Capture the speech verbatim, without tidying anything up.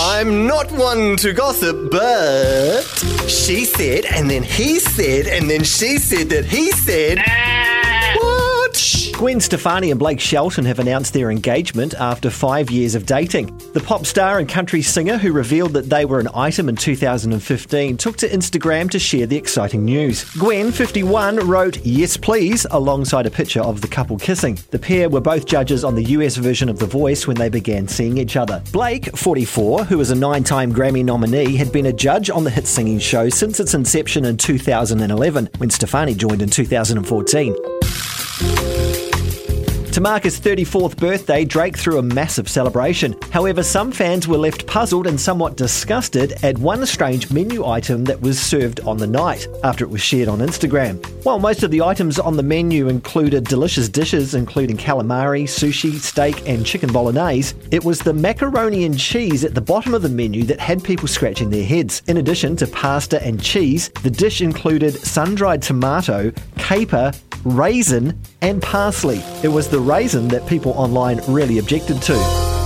I'm not one to gossip, but she said, and then he said, and then she said that he said... What? Gwen Stefani and Blake Shelton have announced their engagement after five years of dating. The pop star and country singer, who revealed that they were an item in two thousand fifteen, took to Instagram to share the exciting news. Gwen, fifty-one, wrote "Yes Please" alongside a picture of the couple kissing. The pair were both judges on the U S version of The Voice when they began seeing each other. Blake, forty-four, who is a nine-time Grammy nominee, had been a judge on the hit singing show since its inception in two thousand eleven, when Stefani joined in two thousand fourteen. To mark his thirty-fourth birthday, Drake threw a massive celebration. However, some fans were left puzzled and somewhat disgusted at one strange menu item that was served on the night, after it was shared on Instagram. While most of the items on the menu included delicious dishes including calamari, sushi, steak and chicken bolognese, it was the macaroni and cheese at the bottom of the menu that had people scratching their heads. In addition to pasta and cheese, the dish included sun-dried tomato, caper, raisin and parsley. It was the raisin that people online really objected to.